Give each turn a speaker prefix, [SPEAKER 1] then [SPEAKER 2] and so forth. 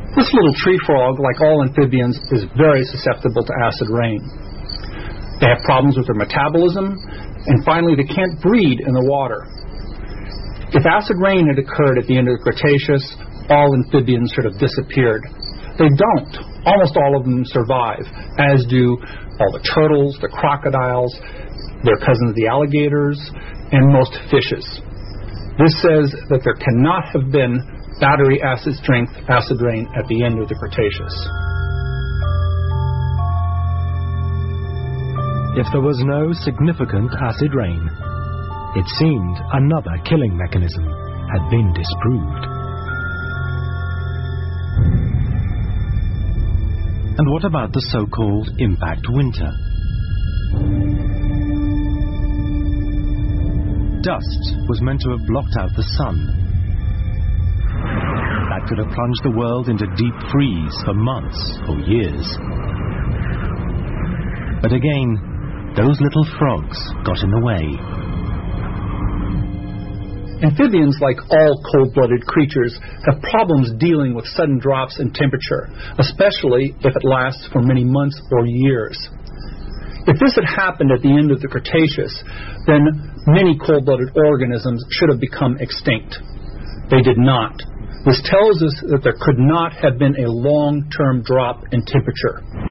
[SPEAKER 1] This little tree frog, like all amphibians, is very susceptible to acid rain. They have problems with their metabolism, and finally they can't breed in the water. If acid rain had occurred at the end of the Cretaceous, all amphibians should have disappeared. They don't. Almost all of them survive, as do all the turtles, the crocodiles, their cousins the alligators, and most fishes. This says that there cannot have been battery acid strength acid rain at the end of the Cretaceous.
[SPEAKER 2] If there was no significant acid rain, it seemed another killing mechanism had been disproved. And what about the so-called impact winter? Dust was meant to have blocked out the sun. That could have plunged the world into deep freeze for months or years. But again, those little frogs got in the way.
[SPEAKER 1] Amphibians, like all cold-blooded creatures, have problems dealing with sudden drops in temperature, especially if it lasts for many months or years. If this had happened at the end of the Cretaceous, then many cold-blooded organisms should have become extinct. They did not. This tells us that there could not have been a long-term drop in temperature.